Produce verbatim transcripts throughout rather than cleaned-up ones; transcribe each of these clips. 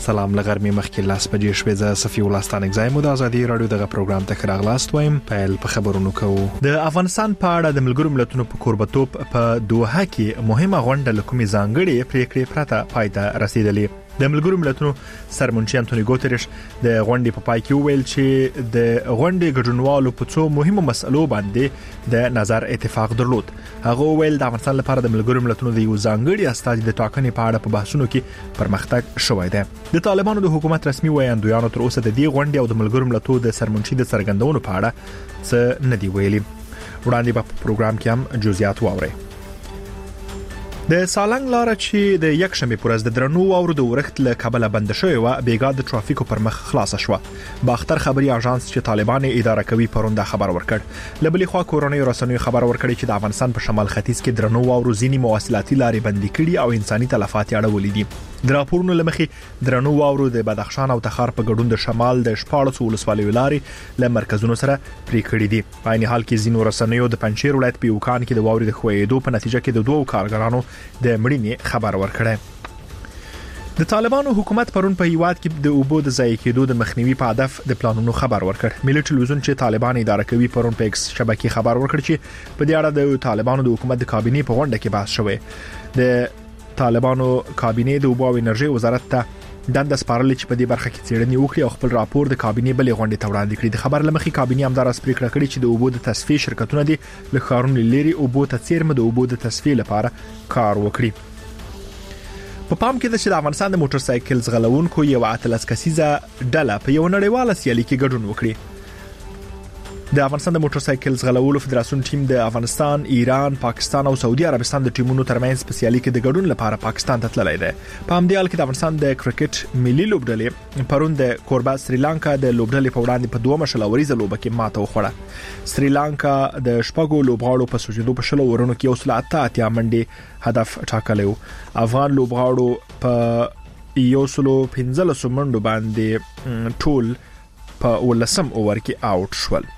سلام لغرمې مخکې لاس بجې شوې ز صفي ولستان اگزایم د ازادي رادیو دغه پروګرام ته راغلاست وایم پیل په خبرونو کوو. د افغانستان په اړه د ملګرو ملتونو په کوربتوب په دوحه کې مهمه غونډه لکومي ځانګړي پریکړې پرته پای ته رسیدلې. د ملګرو ملتونو سرمنشي انټونی ګوتریش د غونډې په پای کې وویل چې د غونډې ګډونوالو په څو مهمو مسلو باندې د نظر اتفاق درلود. هغه وویل د افغانستان لپاره د ملګرو ملتونو د یو ځانګړي استازي د ټاکنې په اړه په بحثونو کې پرمختګ شوی دی. د طالبانو د حکومت رسمي وایاندویانو تر اوسه د دې غونډې او د ملګرو ملتونو د سرمنشي د څرګندونو په اړه څه نه دی ویلي. وړاندې په پروګرام کې هم جزئیات واورئ. د سالنګ لار چې د یک شنبه پورز د درنو واورو د ورښت له کابل بند شوی و بیګا د ترافیکو پر مخ خلاص شو. باختر خبري اژانس چې طالبان اداره کوي پرونده خبر ورکړ. لبلې خوا کورونی رسنیو خبر ورکړي چې د افغانستان په شمال ختیځ کې درنو واورو ځینی مواصلاتي لارې بندي کړي او انساني تلفات اړولې دي. د راپورونو لمخې درنو واورو د بدخشان او تخار په ګډون د شمال د شپاړس ولسوالیو لارې له مرکزونو سره پرې کړې دي. په عین حال کې ځینو رسنیو د پنځیر ولایت په یوکان کې د واورې د خوېدو په نتیجه کې د دوو کارګرانو د مړینې خبر ورکړی. د طالبانو حکومت پرون په هیواد کې د اوبو د ضایع کېدو د مخنیوي په هدف د پلانونو خبر ورکړ. ملي ټلویزیون چې طالبان اداره کوي پرون په ایکس شبکې خبر ورکړ چې په دې اړه د طالبانو د حکومت د کابینې په غونډه کې بحث شوی. د طالبانو کابینې د اوبو او انرژي وزارت ته دنده سپارلې چې په دې برخه کې څېړنې وکړي او خپل راپور د کابینې بلې غونډې ته وړاندې کړي. د خبر لمخې کابینې همدار پریکړه کړې چې د اوبو د تصفیې شرکتونه دي له ښارونو لري اوبو ته څیرمه د اوبو د تصفیې لپاره کار وکړي. په پام کې د چې د افغانستان د موټر سایکل ځغلونکو یو اتلس کسیزه ډله په یو نړیواله سیالي کې ګډون وکړي. د افغانستان د موټر سایکل ځغلولو فدراسیون ټیم د افغانستان، ایران، پاکستان او سعودي عربستان د ټیمونو ترمنځ په سیالي کې د ګډون لپاره پاکستان ته تللی دی. په همدې حال کې د افغانستان د کرکټ ملي لوبډلې پرون د کوربه سریلانکا د لوبډلې په وړاندې په دوه مشلوريزه لوبه کې ماته وخوړه. سریلانکا د شپږو لوبغاړو په سوچېدو په شلو ورونو کې یو سل اته اتیا منډي هدف ټاکلی و. افغان لوبغاړو په یو سل پنځلس منډو باندې ټول په ولسم اوور کې آوټ شول.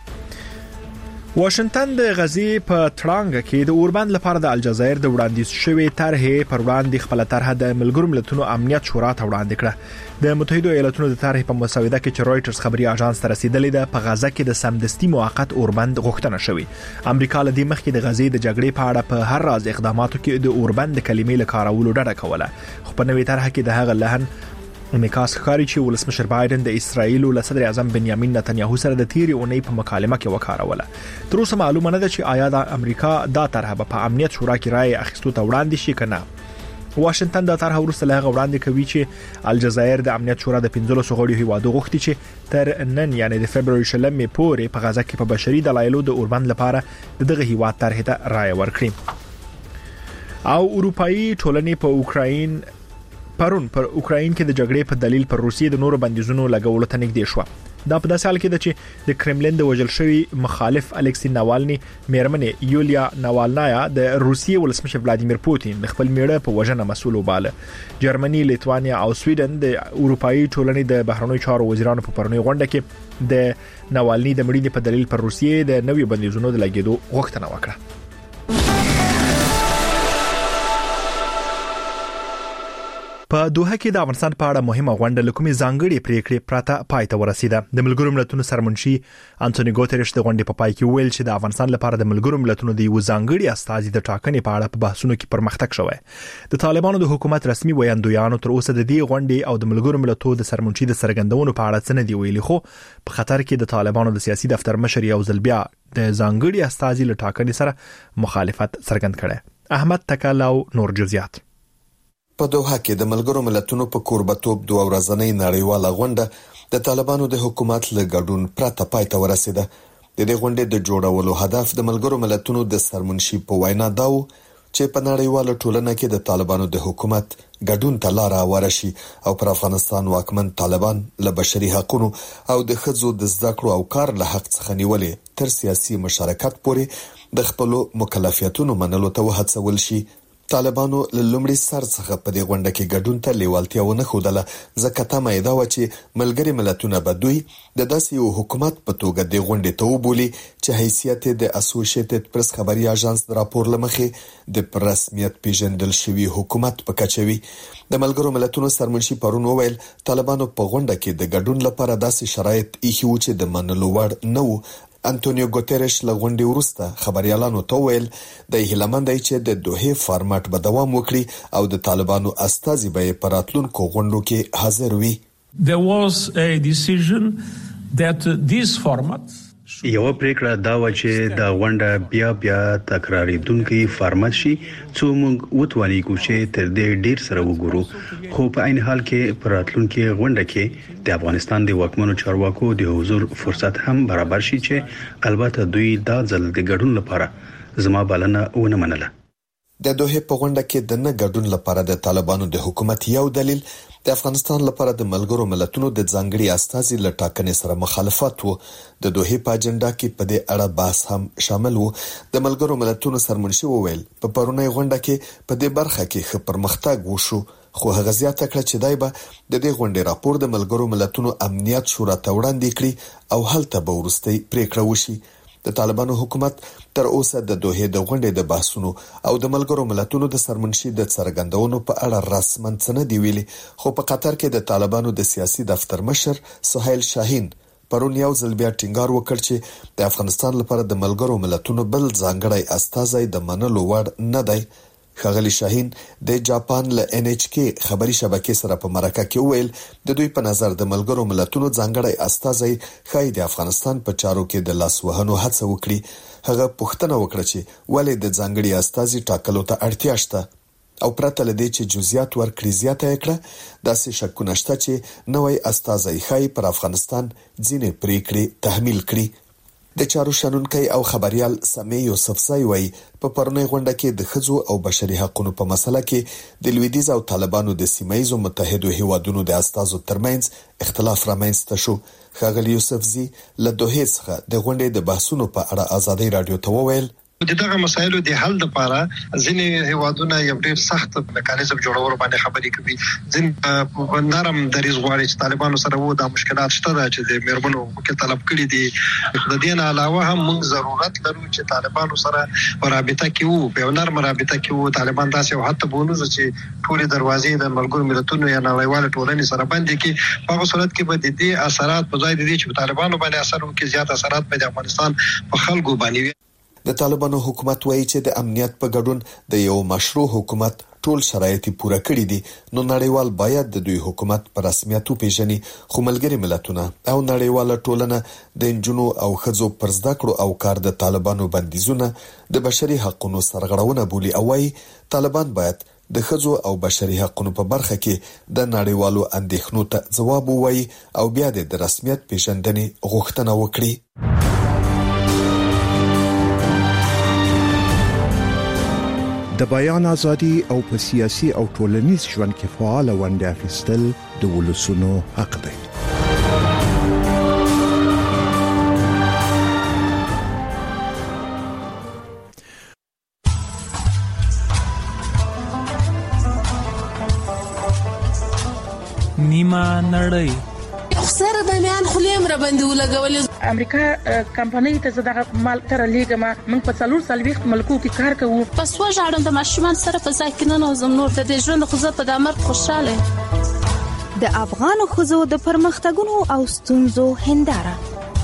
واشنگټن د غزي په ترانګ کې د اوربند لپاره د الجزایر د وړاندیز شوی طرحې پر وړاندې خپل طرحه د ملګرو ملتونو امنیت شورا ته وړاندې کړه. د متحده ایالاتونو د طرحې په مسوده کې چې رويټرز خبري اژانس ته رسیدلې ده په غزه کې د سمدستي موقت اوربند غوښتنه شوی. امریکا له دې مخکې د غزي د جګړې په اړه په هر راز اقداماتو کې د اوربند کلمې له کارولو ډډه کوله. خو په نوې طرحه کې د هغه لهن امریکاس ښکاري چې ولسمشر بایدن د اسرایل له صدر اعظم بنیامین نتنیاهو سره د تیری اونۍ په مکالمه کې وکاروله. تر اوسه معلومه نه ده چې آیا د امریکا دا طرحه په امنیت شورا کې رائے اخیستو ته وړاندې شي کنه. واشنگټن دا طرحه ورسره لغه وړاندې کوي چې الجزایر د امنیت شورا د پنځلس غړو هیوادو غوښتي چې تر نن یعنی د فبرवरी شلمې پورې په غزه کې په بشري دلایلو د اوربند لپاره دغه هیواد طرحه ته رائے ورکړي. او اروپאי ټولنې په اوکراین پرون پر اوکراین کې د جګړې په دلیل پر روسیې د نورو بندیزونو لګولو ته نږدې شو. دا په داسې حال کې ده چې د کرملین د وژل شوی مخالف الکسی ناوالني میرمنې یولیا ناوالنایا د روسیې ولسمشر ولادیمیر پوتین د خپل میړه په وژنه مسؤل وباله. جرمني، لیتوانیا او سویډن د اروپאי ټولنې د بهرنیو چارو وزیرانو په پرونی غونډه کې د ناوالني د مړینې په دلیل پر روسیې د نویو بندیزونو د لګیدو غوښتنه وکړه. په دوحه کې د افغانستان په اړه مهمه غونډه لکومي ځانګړي پریکړې پرته پای ته ورسیده. د ملګرو ملتونو سرمنشي انټونی ګوتریش د غونډې په پای کې ویل چې د افغانستان لپاره د ملګرو ملتونو د یو ځانګړي استازي د ټاکنې په اړه په بحثونو کې پرمختګ شوی. د طالبانو د حکومت رسمي وایاندویانو تر اوسه د دې غونډې او د ملګرو ملتونو د سرمنشي د څرګندونو په اړه څه نه دی ویلي. خو په خطر کې د طالبانو د سیاسي دفتر مشر یو ځل بیا د ځانګړي استازي له ټاکنې سره مخالفت څرګند کړي. احمد تکالاو نور جزئیات. په دوحه کې د ملګرو ملتونو په کوربتوب دوه ورځنۍ نړیواله غونډه د طالبانو د حکومت له ګډون پرته پای ته ورسیده. د دې غونډې د جوړولو هدف د ملګرو ملتونو د سرمنشي په وینا دا و چې په نړیواله ټولنه کې د طالبانو د حکومت ګډون ته لار هواره شي او پر افغانستان واکمن طالبان له بشري حقوقو او د ښځو د زده کړو او کار له حق څخه نیولې تر سیاسي مشارکت پورې د خپل مکلفیتونو منلو ته وهڅول شي. طالبانو له لومړي سر څخه په دې غونډه کې ګډون ته لیوالتیا ونه ښودله، ځکه تمه یې دا وه چې ملګري ملتونه به دوی د داسې یو حکومت په توګه دې غونډې ته وبولي چې حیثیت یې د اسوسییټډ پریس خبري اژانس د راپور له مخې د رسمیت پیژندل شوي حکومت په کچه وي. د ملګرو ملتونو سرمنشي پرون وویل طالبانو په غونډه کې د ګډون لپاره داسې شرایط ایښي وو چې د منلو وړ نه وو. انټونیو ګوتریش له غونډې وروسته خبريالانو ته ویل د هیلمند چې د دوه فارمټ به دوام وکړي او د طالبانو استازي به په راتلونکو غونډو کې حاضر وي. There was a decision that this format یو پریکړه دا و چې د غونډه بیا بیا تکراریدونکي فارمټ شي څو موږ وتوانیږو چې تر دې ډیر سره وګورو، خو په عین حال کې پر راتلونکي غونډه کې د افغانستان د واکمنو چارواکو د حضور فرصت هم برابر شي چې البته دوی دا ځل د ګډون لپاره زما بلنه ونه منله. د دوه په غونډه کې د نه ګډون لپاره د طالبانو د حکومت یو دلیل د افغانستان لپاره د ملګرو ملتونو د ځانګړي استازي له ټاکنې سره مخالفت وو. د دوه په اجنډا کې په دې اړه بحث هم شامل وو. د ملګرو ملتونو سرمنشي وویل په پرونی غونډه کې په دې برخه کې ښه پرمختګ وشو، خو هغه زیاته کړه چې دای به د دې غونډې راپور د ملګرو ملتونو امنیت شورا ته وړاندې کړي او هلته به وروستۍ پریکړه وشي. د طالبانو حکومت تر اوسه د دوه د غونډې د بحثونو او د ملګرو ملتونو د سرمنشي د څرګندونو په اړه رسمن څه نه دی ویلي، خو په قطر کې د طالبانو د سیاسي دفتر مشر سهیل شاهین پرون یو ځل بیا ټینګار وکړ چې د افغانستان لپاره د ملګرو ملتونو بل ځانګړی استازی د منلو وړ نه دی. ښاغلي شاهین د جاپان له ان ایچ کې خبري شبکې سره په مرکه کې ویل د دوی په نظر د ملګرو ملتونو ځانګړی استازی خای د افغانستان په چارو کې د لاس وهنو هڅه وکړي. هغه پوښتنه وکړه چې ولې د ځانګړي استازي ټاکلو ته اړتیا شته او پرته لدې چې جزئیات ورکړي زیاته کړه داسې شکونه شته چې نوې استازی خای پر افغانستان ځینې پریکړې تحمیل کړي. د چارو شنونکي او خبريال سمي یوسفزای وای په پرونی غونډه کې د ښځو او بشري حقوقو په مسله کې د لویدیځ او طالبانو د سیمایي متحدو هیوادونو د استازو ترمنځ اختلاف رامنځته شو. ښاغلي یوسفزي له دوه څخه د غونډې د بحثونو په اړه ازادي رادیو ته وویل د دغه مسایلو د حل لپاره ځینې هیوادونه یو ډېر سخت میکانیزم جوړول باندې خبرې کوي. ځین نرم دریځ غواړي چې طالبانو سره وو د مشکلات شته چې د میرمنو حقوق طلب کړي دي. د دې نه علاوه هم موږ ضرورت لرو چې طالبانو سره رابطه کې وو، په نرم رابطه کې وو. طالبان تاسو او حتی بونوز چې ټول دروازې د ملګرو ملتونو یا نړیوال ټولنې سره باندې کې په صورت کې به د دې اثرات په ځای دي چې طالبانو باندې اثر وکړي زیات اثرات په افغانستان په خلکو باندې. د طالبانو حکومت وایي چې د امنیت په ګډون د یو مشروع حکومت ټول شرایط پوره کړي دي، نو نړیوال باید د دوی حکومت په رسمیت وپیژني. خو ملګري ملتونه او نړیواله ټولنه د انجونو او ښځو پر زده کړو او کار د طالبانو بندیزونه د بشري حقوقو سرغړونه بولي او وايي طالبان باید د ښځو او بشري حقوقو په برخه کې د نړیوالو اندېښنو ته ځواب ووایي او بیا د رسمیت پیژندنې غوښتنه وکړي. د بیان ازادي او په سیاسي او ټولنیز ژوند کې فعال ونډه اخیستل د ولسونو حق دی. نیمه نړۍ سره د میان خلیم را باندې ولګول. امریکا کمپنۍ ته زداغه مال تر لیګما موږ په څلور سلويخت ملکو کې کار کوو. پس وژاړم د ماشومان سره په ځای کې نه نوزم نور د ژوند خو زه په دمر خوشاله. د افغان خزو د پرمختګونو او ستونزو هنداره.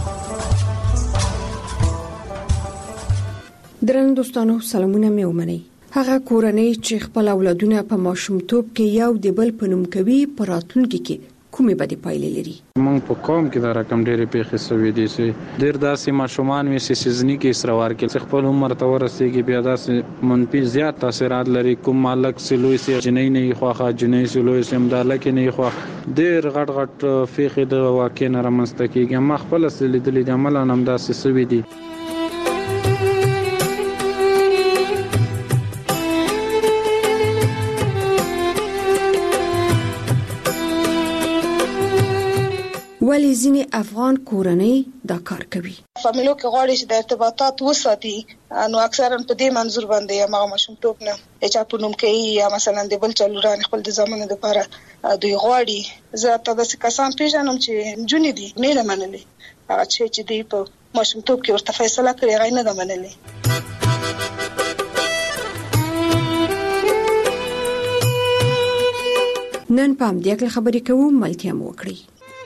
درنو دوستانو سلامونه مې ومنئ. هغه کورنۍ چې خپل اولادونه په ماشومتوب کې یو د بل په نوم کوي په راتلونکي کې کومې بدې پایلې لري. موږ په قوم کې دا رقم ډېرې پیښې سوي دي چې ډېر داسې ماشومان وي چې سیزني کې اسروار کې خپل عمر ته ورسېږي بیا داسې منفي زیات تاثیرات لري. کوم مالک سلوي سي جنۍ نه خوخه جنۍ سلوي سي مداله کې نه خوخه ډېر غټ غټ پیښې د واقع نه رامنځته کېږي. ما خپل لیدلې د عمل نام داسې سوي دي. ولی ځینې افغان کورنۍ دا کار کوي. فامیلو کې غواړي چې د ارتباطات وساتي نو اکثرا په دې منظور باندې هغه ماشومتوب نه چې په نوم کې یا مثلا د بل چلوران خپل د زمانه لپاره دوی غواړي زه تاسو د کسان پیژنم چې جونې دي نه منلې هغه چې دی په ماشومتوب کې ورته فیصله کړې غي نه ده منلې. نن پام دې خبرې کوم ملتیا مو وکړي.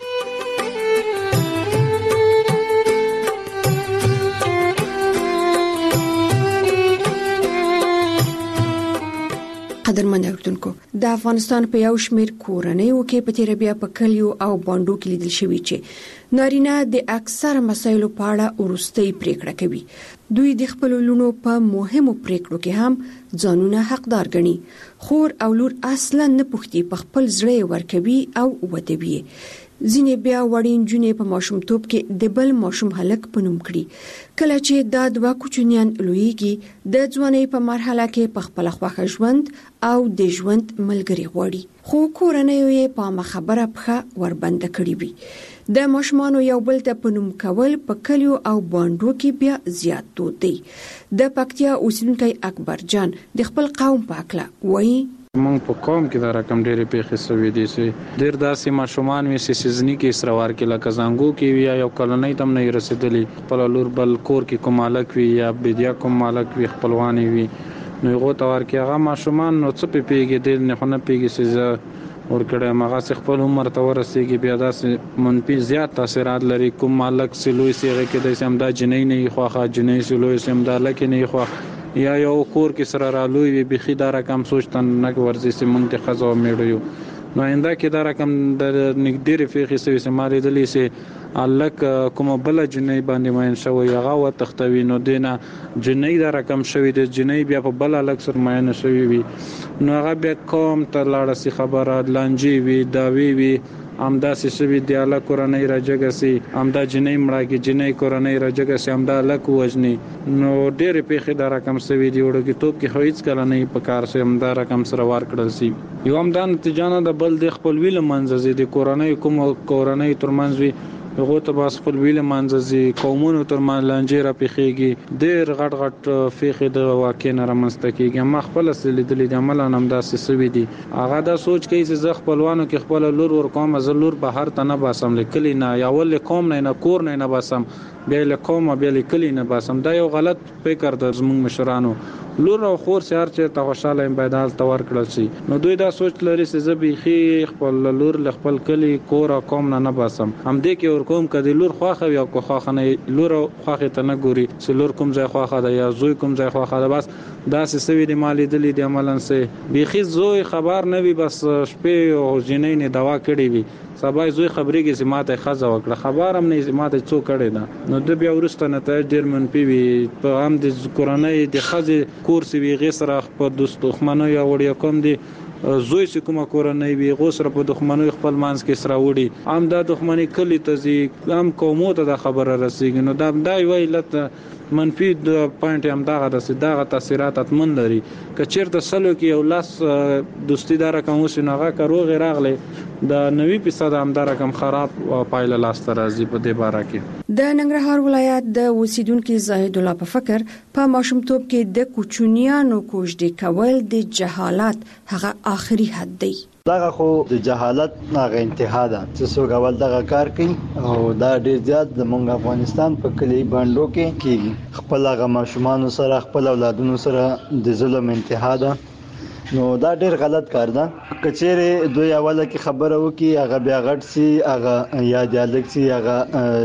قدرمن اوردونکو د افغانستان په یو شمیر کورنۍ کې په تیر بیا په کلیو او باندو کې لیدل شوی چې نارینه د اکثر مسایلو په اړه ورستۍ پریکړه کوي. دوی د خپل لونو په مهمو پریکړو کې هم ځانونه حقدار ګڼي. خور او لور اصلا نه پوښتي په خپل ځړې ورکوي او ودوي. ځینې بیا وړین جونې په ماشومتوب کې د بل ماشوم هلک په نوم کړي. کله چې دا دوه کوچنیان لویږي د ځوانۍ په مرحله کې په خپل خوښه ژوند او د ژوند ملګری غواړي. خو کورنۍ یې په مخبره پخه وربنده کړی وي. د ماشومانو یو بل ته په نوم کول په کلیو او باندو کې بیا زیات دود دی. د پکتیا اوسیدونکو اکبر جان د خپل قوم په اړه وایي مونږ په قوم کې دا رقم ډېرې پیښې سوي دي چې ډېر داسې ماشومان وي چې سیزني کې سروار کې لکه زنګو کې وي یا کلنۍ تم نه رسیدلی خپل لور بل کور کې کوم مالک وي یا بدیا کوم مالک وي خپلوانی وي نو هغه تور کې هغه ماشومان نو څه پیږي دل نه خونه پیږي چې ورکړه مغه خپل عمر ته ورسېږي بیا داسې منفي زیات تاثیرات لري کوم مالک سلوي سیغه کې د سم دا جنې نه خوخه جنې سلوي سم دا لکه نه خوخه یا یو کور کې سره رالوي وي بخي دا رقم سوچتن نه ورزي سیمون ته خزو میړو نو انده کې دا رقم د نګډيري فقې سوي سماري دلی سي الک کوم بل جنې باندې ماین شوی هغه و تختوي نو دینه جنې دا رقم شوی د جنې بیا په بل الک سر ماین شوی وي نو هغه بیا کوم ته لاړه سي خبره لانجی وي داوی وي امدا سشوی دیاله کورنۍ راجګسي امدا جنې مړه کې جنې کورنۍ راجګسي امدا لک وجني نو ډېر پیخه دا رقم سوي دی وړو کې توپ کې هیڅ کله نه په کار سه امدا رقم سره وار کړل سي یو امدا نتیجانه د بل د خپل ویل منځ دي کورنۍ کوم کورنۍ ترمنځ وي هغه ته باس خپل ویل منځ قومونو ترمنځ لانجې را پیخيږي ډېر غټ غټ فیخه د واقع نه رامنځته کیږي ما خپل سلیدل د عمل نام داسې سوي دي هغه دا سوچ کوي چې زه خپلوانو کې خپل لور ور کوم زلور بهر ته نه باسم لیکلی نه یا ول کوم نه نه کور نه نه باسم بیا له کوم بیا لیکلی نه باسم دا یو غلط فکر د زموږ مشرانو لور او خور سهار چې ته خوشاله امبیدال تور کړل شي نو دوی دا سوچ لري چې زبېخي خپل لور ل خپل کلی کور او کوم نه نه باسم هم دې کې ور کوم کدي لور خواخه یا کو خواخه نه لور خواخه ته نه ګوري چې لور کوم ځای خواخه ده یا زوی کوم ځای خواخه ده بس دا سوي د مالی دلی د عملن سه بيخي زوی خبر نه وي بس شپې او جنې نه دوا کړی وي سبا زوی خبرېږي چې ماته خزه وکړه خبر هم نه ماته څو کړي دا نو د بیا ورسته نه ته ډیر منفي وي په هم د کورنۍ د خزه کورس وی غسر په دوست خمنو یا وړیا کوم دي زوی چې کومه کورنۍ وي غوسره په دښمنۍ خپل مانس کې سره وړي عام د دښمنۍ کلی ته زی عام قومو ته د خبره رسیږي نو دا دای وی لته منفي د پوینټ هم داغه د داغه تاثیرات اتمن لري کچیر د سلو کې یو لاس دوستی دار کوم سنغه کرو غیر اغله د نوي فیصد هم دار کم خراب پایله لاس ترازی په دې باره کې د ننګرهار ولایت د اوسیدونکو زاهد الله په فکر په ماشومتوب کې د کوچنیانو کوژدې کول د جهالت هغه آخري حد دی دغه خو د جهالت ناغه انتها ده چې څوک اول دغه کار کوي او دا ډیر زیات د مونږ افغانستان په کلی باندو کې کیږي خپل هغه ماشومان سره خپل اولادونو سره د ظلم انتها ده نو دا ډیر غلط کار ده کچېره دوی اوله کې خبره وکي هغه بیا غټ سي هغه یا دیالکت سي هغه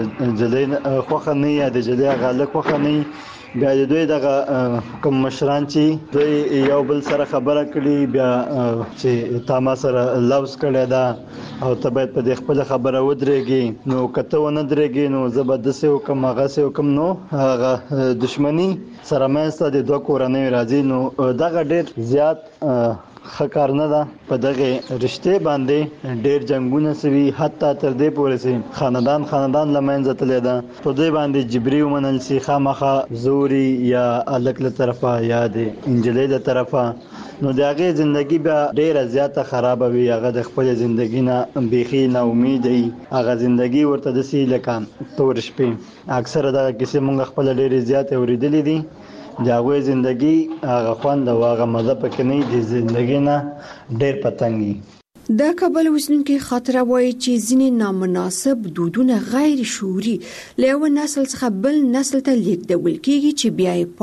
جلین خوخه نه یا د جلی هغه لک خوخه نه بیا دوی دغه کوم مشران چې دوی یو بل سره خبره کړي بیا چې تا ما سره لوز کړي دا او ته باید په دې خپل خبره ودرېږي نو کته ونه درېږي نو زبردست حکم هغه سه حکم نو هغه دښمنی سره مېسته د دوه کورنۍ راځي نو دغه ډېر زیات خکار نه ده په دغه رشته باندې ډېر جنگونه سوي حتی تر دې پورې سي خاندان خاندان لمنځه تللی ده په دې باندې جبري ومنل سي خامخا زوري یا الک له طرفه یا د انجلۍ له طرفه نو د هغه ژوندۍ به ډیره زیاته خراب وي. هغه د خپل ژوندۍ نه بيخي نه امید وي. هغه ژوندۍ ورته د سی لکه تور شپې اکثره دا کیسه مونږ خپل ډیره زیاته اوریدلې دي. د هغه ژوندۍ هغه خوند او هغه مزه پکې نه دي. ژوندۍ نه ډیر پتنګي. د کابل اوسنونکو خاطره وایي چې ځینې نامناسب دودونه غیر شعوري له یو نسل څخه بل نسل ته لیږدول کیږي چې بیا